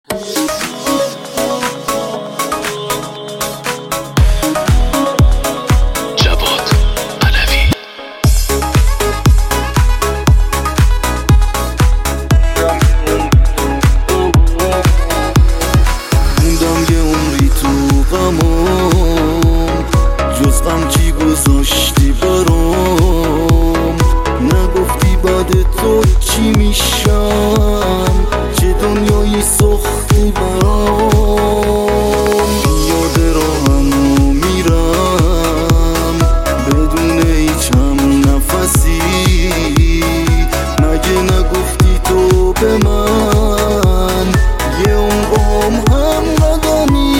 جز غم کی گذاشتی برام، نگفتی بعد تو چی میشم، چه دنیایی ساختی برام. یاد راهمو میرم بدون هیچم نفسی، مگه نگفتی تو به من یه عمرم هم ندامی.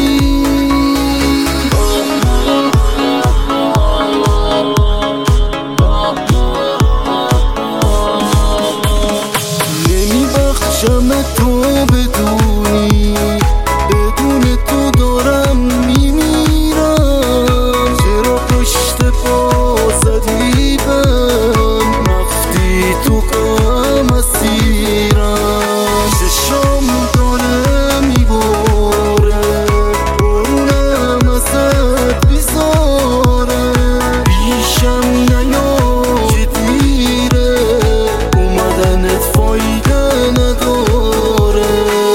تو بدونی بدون تو دارم میمیرم، چرا پشت پا زدی بهم، رفتی تو غم اسیرم. چشام داره میباره برونم ازت بیزاره، پیشم نیا که دیره، اومدنت فایده نداره.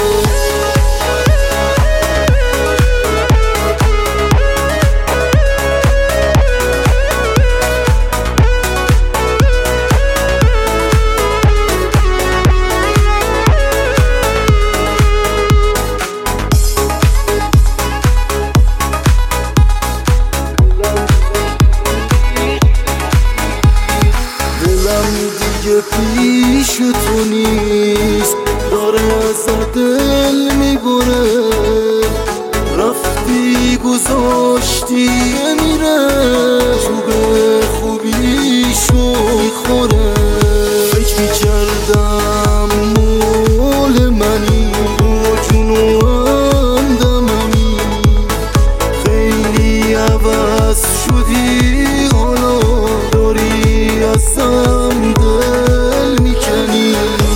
دیگه پیش تو نیست، داره ازت دل میبره، رفتی گذاشتی میره، تو به خوبیشو میخوره. فکر میکردم مول منی و جونو همدمنی، خیلی عوض شدی حالا داری ازم دل میکنی.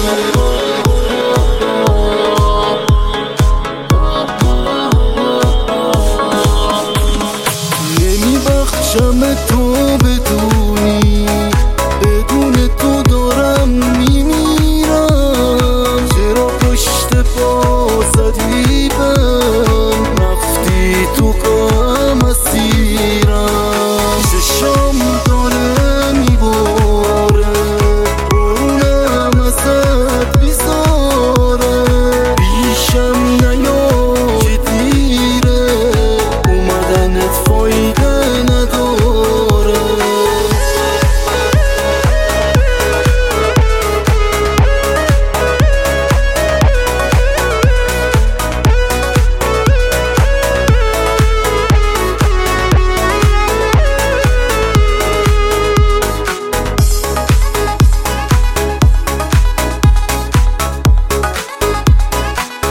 نمیبخشم تو بدونی بدون تو دارم میمیرم، چرا پشت پا زدی بهم، رفتی تو غم اسیرم. چشام داره میباره برونم ازت بیزاره، پیشم نیا که دیره، اومدنت فایده نداره.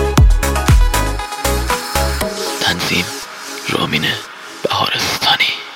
تنظیم رامین بهارستانی.